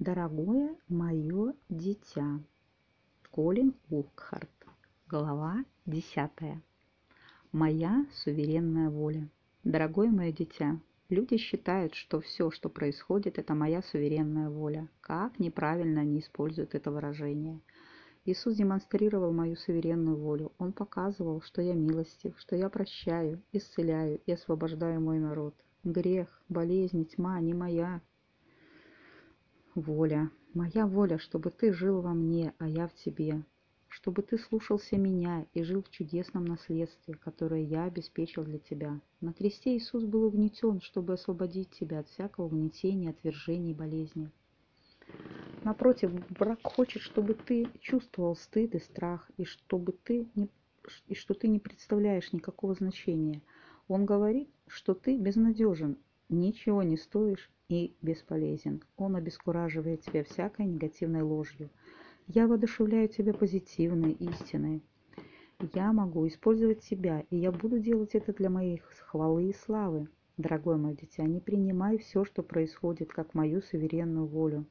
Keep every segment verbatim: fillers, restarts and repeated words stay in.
Дорогое мое дитя. Колин Уркхарт. Глава десятая. Моя суверенная воля. Дорогое мое дитя, люди считают, что все, что происходит, это моя суверенная воля. Как неправильно они используют это выражение. Иисус демонстрировал мою суверенную волю. Он показывал, что я милостив, что я прощаю, исцеляю и освобождаю мой народ. Грех, болезнь, тьма не моя воля. Моя воля, чтобы ты жил во мне, а я в тебе. Чтобы ты слушался меня и жил в чудесном наследстве, которое я обеспечил для тебя. На кресте Иисус был угнетен, чтобы освободить тебя от всякого угнетения, отвержений и болезней. Напротив, враг хочет, чтобы ты чувствовал стыд и страх, и чтобы ты не, и что ты не представляешь никакого значения. Он говорит, что ты безнадежен, ничего не стоишь и бесполезен. Он обескураживает тебя всякой негативной ложью. Я воодушевляю тебя позитивной истиной. Я могу использовать тебя, и я буду делать это для моей хвалы и славы. Дорогое мое дитя, не принимай все, что происходит, как мою суверенную волю.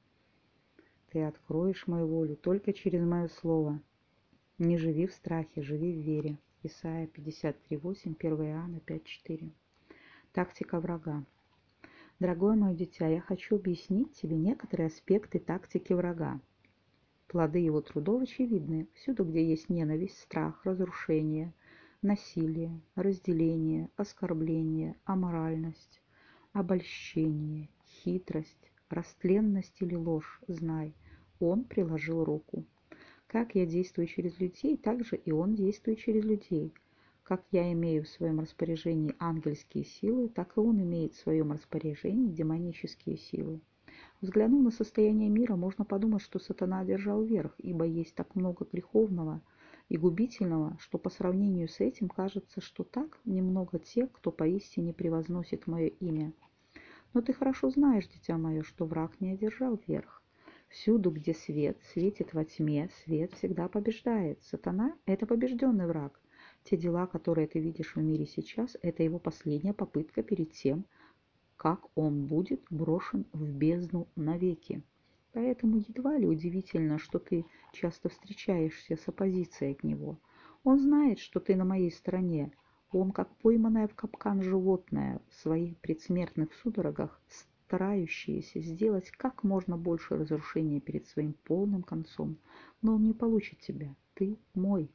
Ты откроешь мою волю только через мое слово. Не живи в страхе, живи в вере. Исайя пятьдесят три восемь, первое Иоанна пять четыре. Тактика врага. Дорогое мое дитя, я хочу объяснить тебе некоторые аспекты тактики врага. Плоды его трудов очевидны. Всюду, где есть ненависть, страх, разрушение, насилие, разделение, оскорбление, аморальность, обольщение, хитрость, растленность или ложь, знай, он приложил руку. Как я действую через людей, так же и он действует через людей. Как я имею в своем распоряжении ангельские силы, так и он имеет в своем распоряжении демонические силы. Взглянув на состояние мира, можно подумать, что сатана одержал верх, ибо есть так много греховного и губительного, что по сравнению с этим кажется, что так немного тех, кто поистине превозносит мое имя. Но ты хорошо знаешь, дитя мое, что враг не одержал верх. Всюду, где свет светит во тьме, свет всегда побеждает. Сатана – это побежденный враг. Те дела, которые ты видишь в мире сейчас, это его последняя попытка перед тем, как он будет брошен в бездну навеки. Поэтому едва ли удивительно, что ты часто встречаешься с оппозицией к нему. Он знает, что ты на моей стороне. Он, как пойманное в капкан животное, в своих предсмертных судорогах, старающееся сделать как можно больше разрушения перед своим полным концом. Но он не получит тебя. Ты мой.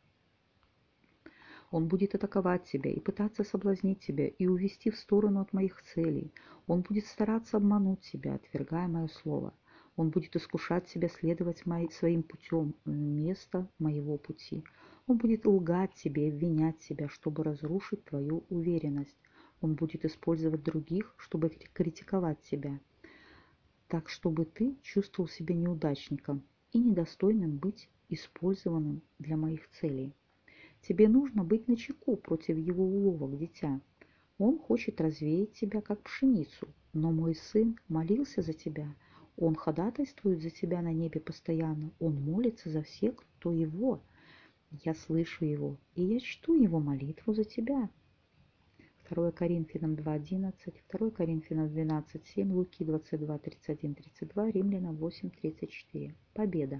Он будет атаковать тебя и пытаться соблазнить тебя и увести в сторону от моих целей. Он будет стараться обмануть тебя, отвергая мое слово. Он будет искушать тебя следовать моим, своим путем вместо моего пути. Он будет лгать тебе и обвинять тебя, чтобы разрушить твою уверенность. Он будет использовать других, чтобы критиковать тебя, так чтобы ты чувствовал себя неудачником и недостойным быть использованным для моих целей. Тебе нужно быть начеку против его уловок, дитя. Он хочет развеять тебя, как пшеницу, но мой сын молился за тебя. Он ходатайствует за тебя на небе постоянно. Он молится за всех, кто его. Я слышу его, и я чту его молитву за тебя. второе Коринфянам два одиннадцать, второе Коринфянам двенадцать семь, Луки двадцать два тридцать один тридцать два, Римлянам восемь тридцать четыре. Победа.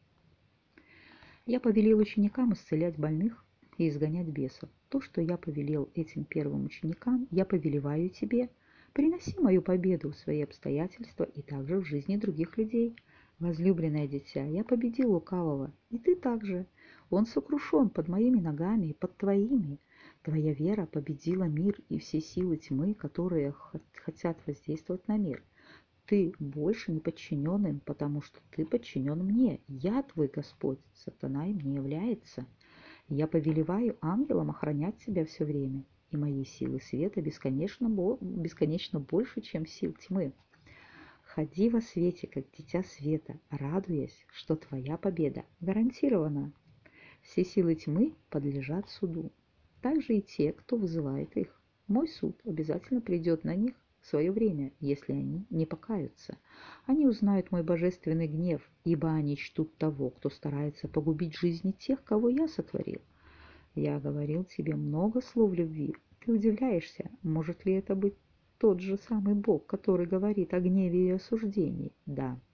Я повелел ученикам исцелять больных и изгонять бесов. То, что я повелел этим первым ученикам, я повелеваю тебе. Приноси мою победу в свои обстоятельства и также в жизни других людей. Возлюбленное дитя, я победил лукавого, и ты также. Он сокрушен под моими ногами и под твоими. Твоя вера победила мир и все силы тьмы, которые хотят воздействовать на мир. Ты больше не подчинен им, потому что ты подчинен мне. Я твой Господь, сатана им не является. Я повелеваю ангелам охранять тебя все время, и мои силы света бесконечно, бесконечно больше, чем сил тьмы. Ходи во свете, как дитя света, радуясь, что твоя победа гарантирована. Все силы тьмы подлежат суду. Также и те, кто вызывает их. Мой суд обязательно придет на них в свое время, если они не покаются. Они узнают мой божественный гнев, ибо они чтут того, кто старается погубить жизни тех, кого я сотворил. Я говорил тебе много слов любви. Ты удивляешься, может ли это быть тот же самый Бог, который говорит о гневе и осуждении? Да,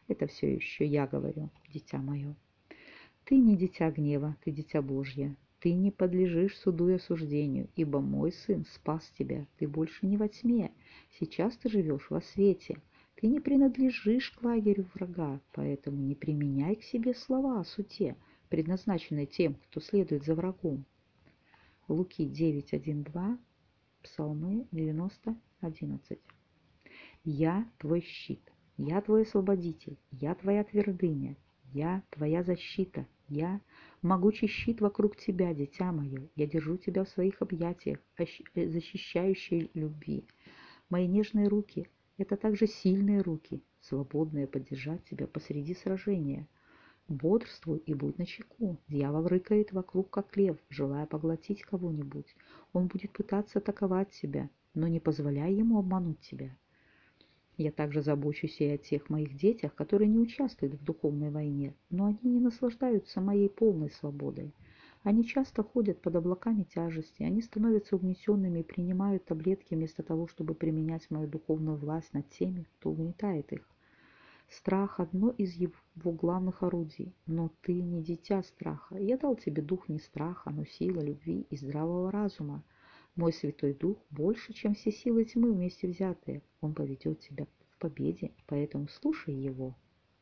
Это все еще я говорю, дитя мое. Ты не дитя гнева, ты дитя Божье. Ты не подлежишь суду и осуждению, ибо мой сын спас тебя. Ты больше не во тьме, сейчас ты живешь во свете. Ты не принадлежишь к лагерю врага, поэтому не применяй к себе слова о суде, предназначенные тем, кто следует за врагом. Луки девять, один, два, Псалмы девяносто, одиннадцать. Я твой щит, я твой освободитель, я твоя твердыня, я твоя защита, я могучий щит вокруг тебя, дитя мое. Я держу тебя в своих объятиях, защищающей любви. Мои нежные руки – это также сильные руки, свободные поддержать тебя посреди сражения. Бодрствуй и будь начеку. Дьявол рыкает вокруг, как лев, желая поглотить кого-нибудь. Он будет пытаться атаковать тебя, но не позволяй ему обмануть тебя. Я также забочусь и о тех моих детях, которые не участвуют в духовной войне, но они не наслаждаются моей полной свободой. Они часто ходят под облаками тяжести, они становятся угнетенными и принимают таблетки вместо того, чтобы применять мою духовную власть над теми, кто угнетает их. Страх – одно из его главных орудий, но ты не дитя страха. Я дал тебе дух не страха, но силы, любви и здравого разума. Мой Святой Дух больше, чем все силы тьмы вместе взятые. Он поведет тебя в победе, поэтому слушай его.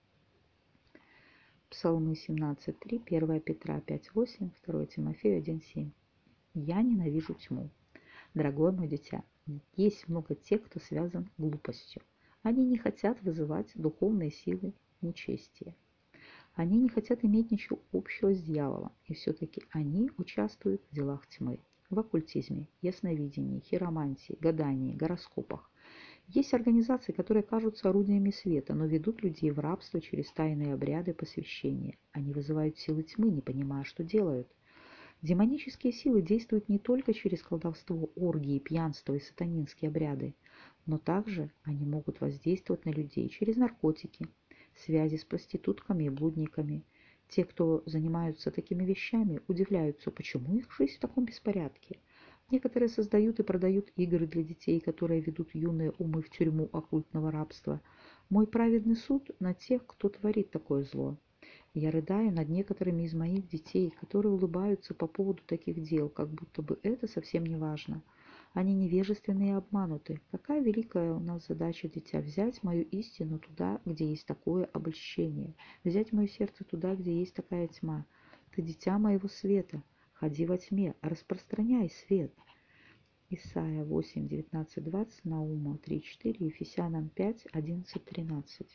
Псалмы семнадцать три, первое Петра пять восемь, второе Тимофею один семь. Я ненавижу тьму. Дорогое мое дитя, есть много тех, кто связан глупостью. Они не хотят вызывать духовные силы нечестия. Они не хотят иметь ничего общего с дьяволом, и все-таки они участвуют в делах тьмы, в оккультизме, ясновидении, хиромантии, гадании, гороскопах. Есть организации, которые кажутся орудиями света, но ведут людей в рабство через тайные обряды посвящения. Они вызывают силы тьмы, не понимая, что делают. Демонические силы действуют не только через колдовство, оргии, пьянство и сатанинские обряды, но также они могут воздействовать на людей через наркотики, связи с проститутками и блудниками. Те, кто занимаются такими вещами, удивляются, почему их жизнь в таком беспорядке. Некоторые создают и продают игры для детей, которые ведут юные умы в тюрьму оккультного рабства. Мой праведный суд на тех, кто творит такое зло. Я рыдаю над некоторыми из моих детей, которые улыбаются по поводу таких дел, как будто бы это совсем не важно. Они невежественны и обмануты. Какая великая у нас задача, дитя, взять мою истину туда, где есть такое обольщение, взять мое сердце туда, где есть такая тьма. Ты дитя моего света, ходи во тьме, распространяй свет. Исайя восемь, девятнадцать, двадцать, Наума три, четыре, Ефесянам пять, одиннадцать, тринадцать.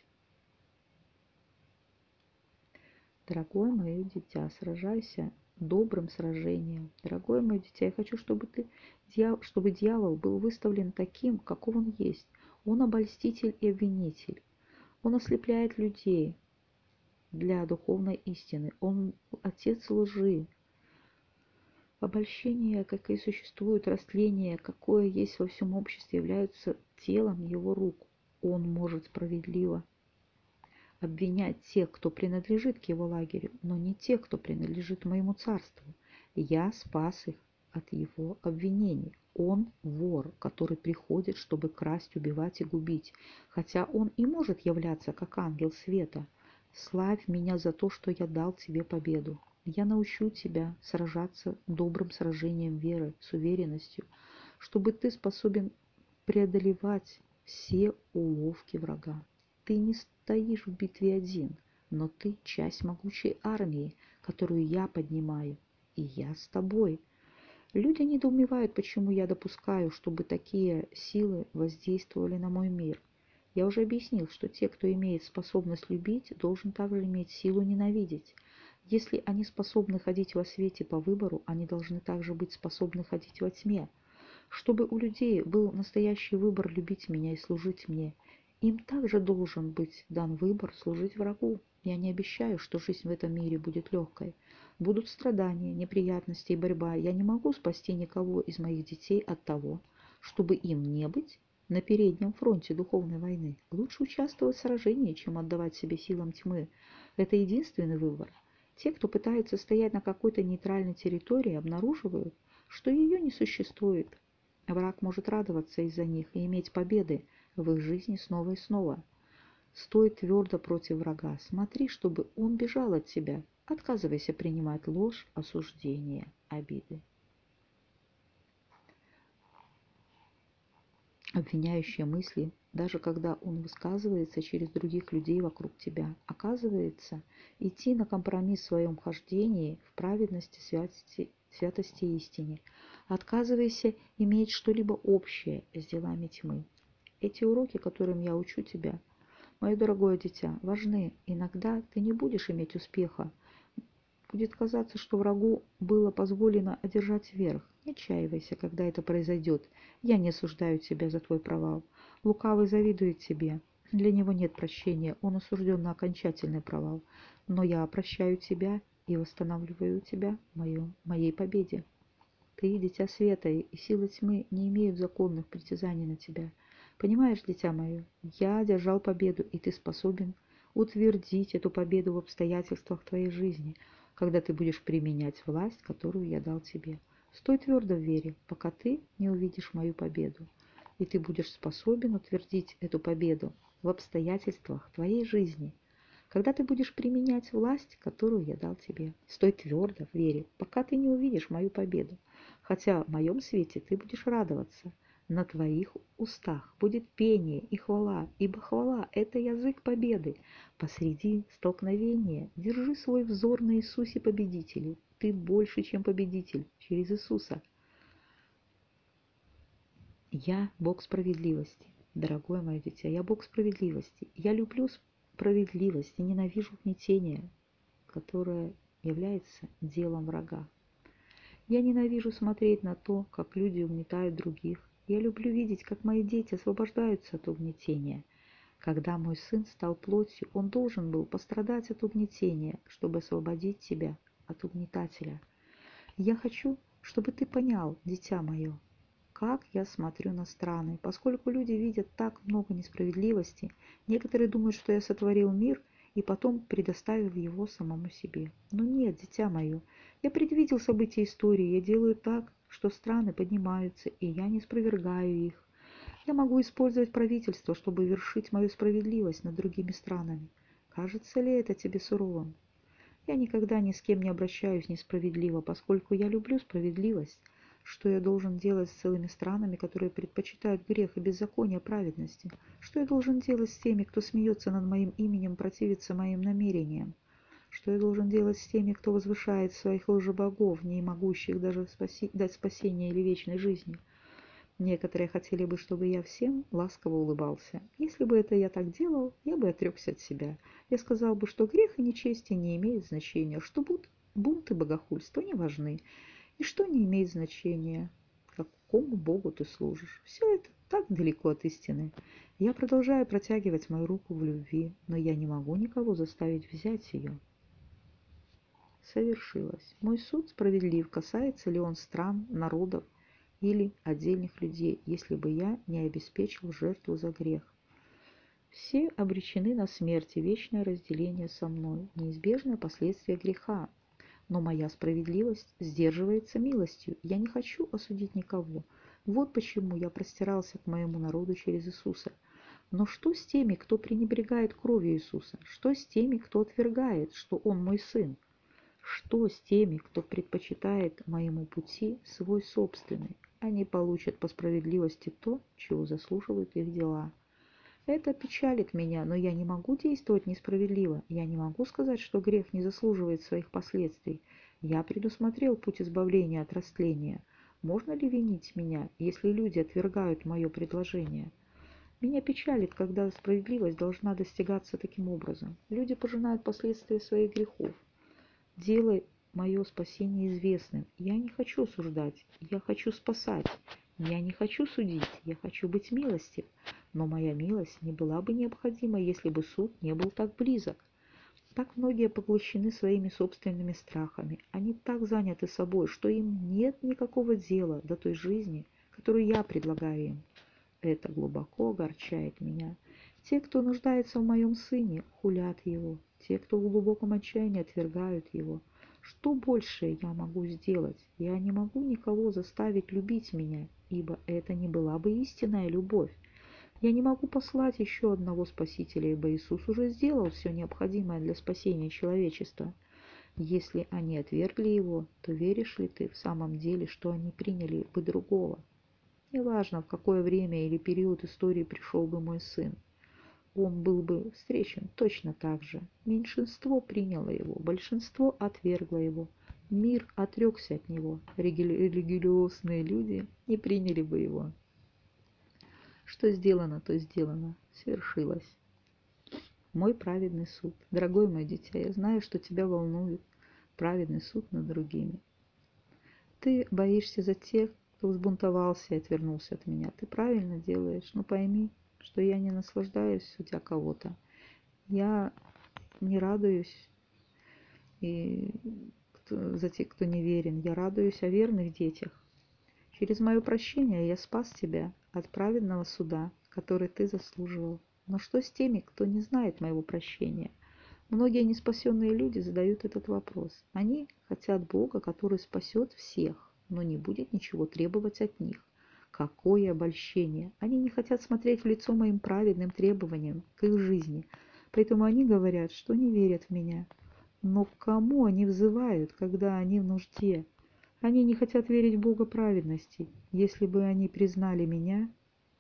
Дорогое мое дитя, сражайся добрым сражением. Дорогое мое дитя, я хочу, чтобы ты, чтобы дьявол был выставлен таким, каков он есть. Он обольститель и обвинитель. Он ослепляет людей для духовной истины. Он отец лжи. Обольщение, как и существует растление, какое есть во всем обществе, являются телом его рук. Он может справедливо обвинять тех, кто принадлежит к его лагерю, но не тех, кто принадлежит моему царству. Я спас их от его обвинений. Он вор, который приходит, чтобы красть, убивать и губить, хотя он и может являться как ангел света. Славь меня за то, что я дал тебе победу. Я научу тебя сражаться добрым сражением веры, с уверенностью, чтобы ты способен преодолевать все уловки врага. Ты не стоишь в битве один, но ты часть могучей армии, которую я поднимаю, и я с тобой. Люди недоумевают, почему я допускаю, чтобы такие силы воздействовали на мой мир. Я уже объяснил, что те, кто имеет способность любить, должен также иметь силу ненавидеть. Если они способны ходить во свете по выбору, они должны также быть способны ходить во тьме. Чтобы у людей был настоящий выбор любить меня и служить мне, им также должен быть дан выбор служить врагу. Я не обещаю, что жизнь в этом мире будет легкой. Будут страдания, неприятности и борьба. Я не могу спасти никого из моих детей от того, чтобы им не быть на переднем фронте духовной войны. Лучше участвовать в сражении, чем отдавать себе силам тьмы. Это единственный выбор. Те, кто пытается стоять на какой-то нейтральной территории, обнаруживают, что ее не существует. Враг может радоваться из-за них и иметь победы в их жизни снова и снова. Стой твердо против врага. Смотри, чтобы он бежал от тебя. Отказывайся принимать ложь, осуждение, обиды. Обвиняющие мысли, даже когда он высказывается через других людей вокруг тебя, оказывается, идти на компромисс в своем хождении в праведности, святости, святости и истине. Отказывайся иметь что-либо общее с делами тьмы. Эти уроки, которым я учу тебя, мое дорогое дитя, важны. Иногда ты не будешь иметь успеха. Будет казаться, что врагу было позволено одержать верх. Не отчаивайся, когда это произойдет. Я не осуждаю тебя за твой провал. Лукавый завидует тебе. Для него нет прощения, он осужден на окончательный провал. Но я прощаю тебя и восстанавливаю тебя в моем, моей победе. Ты, дитя света, и силы тьмы не имеют законных притязаний на тебя. Понимаешь, дитя мое, я одержал победу, и ты способен утвердить эту победу в обстоятельствах твоей жизни, когда ты будешь применять власть, которую я дал тебе. Стой твердо в вере, пока ты не увидишь мою победу, и ты будешь способен утвердить эту победу в обстоятельствах твоей жизни, когда ты будешь применять власть, которую я дал тебе. Стой твердо в вере, пока ты не увидишь мою победу, хотя в моем свете ты будешь радоваться. На твоих устах будет пение и хвала, ибо хвала – это язык победы. Посреди столкновения держи свой взор на Иисусе Победителе. Ты больше, чем победитель через Иисуса. Я Бог справедливости, дорогое мое дитя, я Бог справедливости. Я люблю справедливость и ненавижу угнетение, которое является делом врага. Я ненавижу смотреть на то, как люди угнетают других. Я люблю видеть, как мои дети освобождаются от угнетения. Когда мой сын стал плотью, он должен был пострадать от угнетения, чтобы освободить тебя от угнетателя. Я хочу, чтобы ты понял, дитя мое, как я смотрю на страны. Поскольку люди видят так много несправедливости, некоторые думают, что я сотворил мир и потом предоставил его самому себе. Но нет, дитя мое, я предвидел события истории, я делаю так, что страны поднимаются, и я не спровергаю их. Я могу использовать правительство, чтобы вершить мою справедливость над другими странами. Кажется ли это тебе суровым? Я никогда ни с кем не обращаюсь несправедливо, поскольку я люблю справедливость. Что я должен делать с целыми странами, которые предпочитают грех и беззаконие праведности? Что я должен делать с теми, кто смеется над моим именем, противится моим намерениям? Что я должен делать с теми, кто возвышает своих лжебогов, не могущих даже спаси... дать спасения или вечной жизни? Некоторые хотели бы, чтобы я всем ласково улыбался. Если бы это я так делал, я бы отрекся от себя. Я сказал бы, что грех и нечестие не имеют значения, что бунт, бунт и богохульство не важны, и что не имеет значения, какому Богу ты служишь. Все это так далеко от истины. Я продолжаю протягивать мою руку в любви, но я не могу никого заставить взять ее. Совершилось. Мой суд справедлив, касается ли он стран, народов или отдельных людей, если бы я не обеспечил жертву за грех. Все обречены на смерть и вечное разделение со мной, неизбежное последствие греха. Но моя справедливость сдерживается милостью. Я не хочу осудить никого. Вот почему я простирался к моему народу через Иисуса. Но что с теми, кто пренебрегает кровью Иисуса? Что с теми, кто отвергает, что Он мой сын? Что с теми, кто предпочитает моему пути свой собственный? Они получат по справедливости то, чего заслуживают их дела. Это печалит меня, но я не могу действовать несправедливо. Я не могу сказать, что грех не заслуживает своих последствий. Я предусмотрел путь избавления от растления. Можно ли винить меня, если люди отвергают мое предложение? Меня печалит, когда справедливость должна достигаться таким образом. Люди пожинают последствия своих грехов. Делай мое спасение известным. Я не хочу осуждать, я хочу спасать. Я не хочу судить, я хочу быть милостив. Но моя милость не была бы необходима, если бы суд не был так близок. Так многие поглощены своими собственными страхами. Они так заняты собой, что им нет никакого дела до той жизни, которую я предлагаю им. Это глубоко огорчает меня. Те, кто нуждается в моем сыне, хулят его. Те, кто в глубоком отчаянии, отвергают его. Что больше я могу сделать? Я не могу никого заставить любить меня, ибо это не была бы истинная любовь. Я не могу послать еще одного Спасителя, ибо Иисус уже сделал все необходимое для спасения человечества. Если они отвергли Его, то веришь ли ты в самом деле, что они приняли бы другого? Неважно, в какое время или период истории пришел бы мой сын, он был бы встречен точно так же. Меньшинство приняло его, большинство отвергло его. Мир отрекся от него. Религиозные люди не приняли бы его. Что сделано, то сделано. Свершилось. Мой праведный суд. Дорогое мое дитя, я знаю, что тебя волнует праведный суд над другими. Ты боишься за тех, кто взбунтовался и отвернулся от меня. Ты правильно делаешь, но пойми, что я не наслаждаюсь, судя кого-то. Я не радуюсь и кто, за тех, кто не верен. Я радуюсь о верных детях. Через мое прощение я спас тебя от праведного суда, который ты заслуживал. Но что с теми, кто не знает моего прощения? Многие неспасенные люди задают этот вопрос. Они хотят Бога, который спасет всех, но не будет ничего требовать от них. Какое обольщение! Они не хотят смотреть в лицо моим праведным требованиям к их жизни. Поэтому они говорят, что не верят в меня. Но к кому они взывают, когда они в нужде? Они не хотят верить в Бога праведности. Если бы они признали меня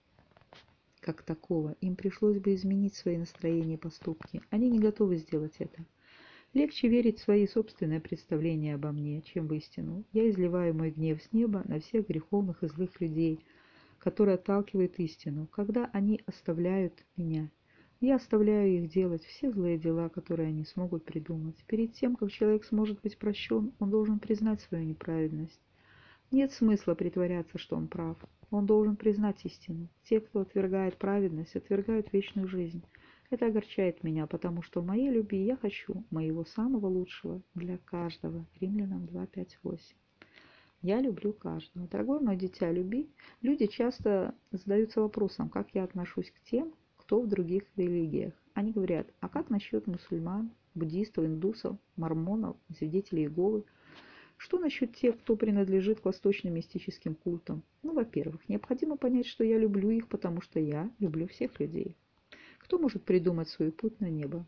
как такого, им пришлось бы изменить свои настроения и поступки. Они не готовы сделать это. Легче верить в свои собственные представления обо мне, чем в истину. Я изливаю мой гнев с неба на всех греховных и злых людей, которые отталкивают истину, когда они оставляют меня. Я оставляю их делать все злые дела, которые они смогут придумать. Перед тем, как человек сможет быть прощен, он должен признать свою неправедность. Нет смысла притворяться, что он прав. Он должен признать истину. Те, кто отвергает праведность, отвергают вечную жизнь. Это огорчает меня, потому что в моей любви я хочу моего самого лучшего для каждого. Римлянам два, пять, восемь. Я люблю каждого. Дорогое мое дитя, люби. Люди часто задаются вопросом, как я отношусь к тем, кто в других религиях. Они говорят, а как насчет мусульман, буддистов, индусов, мормонов, свидетелей Иеговы? Что насчет тех, кто принадлежит к восточным мистическим культам? Ну, во-первых, необходимо понять, что я люблю их, потому что я люблю всех людей. Кто может придумать свой путь на небо?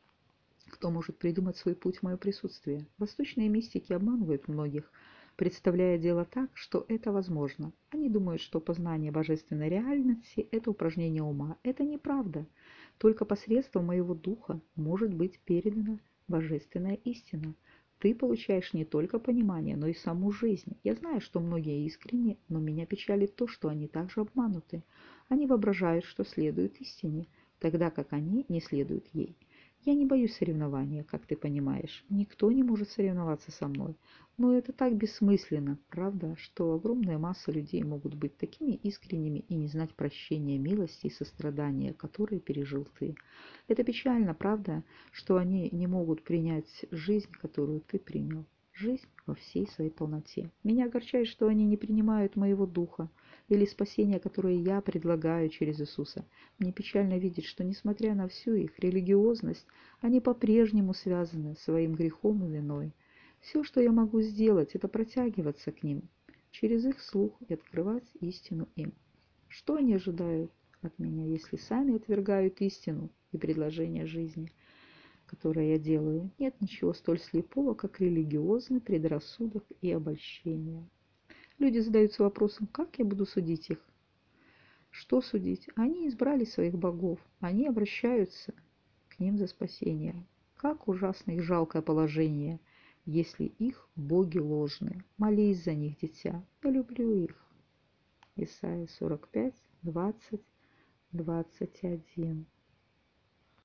Кто может придумать свой путь в мое присутствие? Восточные мистики обманывают многих, представляя дело так, что это возможно. Они думают, что познание божественной реальности– это упражнение ума. Это неправда. Только посредством моего духа может быть передана божественная истина. Ты получаешь не только понимание, но и саму жизнь. Я знаю, что многие искренни, но меня печалит то, что они также обмануты. Они воображают, что следуют истине, тогда как они не следуют ей. Я не боюсь соревнования, как ты понимаешь. Никто не может соревноваться со мной. Но это так бессмысленно, правда, что огромная масса людей могут быть такими искренними и не знать прощения, милости и сострадания, которые пережил ты. Это печально, правда, что они не могут принять жизнь, которую ты принял. Жизнь во всей своей полноте. Меня огорчает, что они не принимают моего духа или спасения, которое я предлагаю через Иисуса. Мне печально видеть, что, несмотря на всю их религиозность, они по-прежнему связаны своим грехом и виной. Все, что я могу сделать, это протягиваться к ним через их слух и открывать истину им. Что они ожидают от меня, если сами отвергают истину и предложение жизни, которое я делаю? Нет ничего столь слепого, как религиозный предрассудок и обольщение. Люди задаются вопросом, как я буду судить их? Что судить? Они избрали своих богов, они обращаются к ним за спасением. Как ужасно их жалкое положение, если их боги ложны. Молись за них, дитя, я люблю их. Исайя сорок пять, двадцать, двадцать один.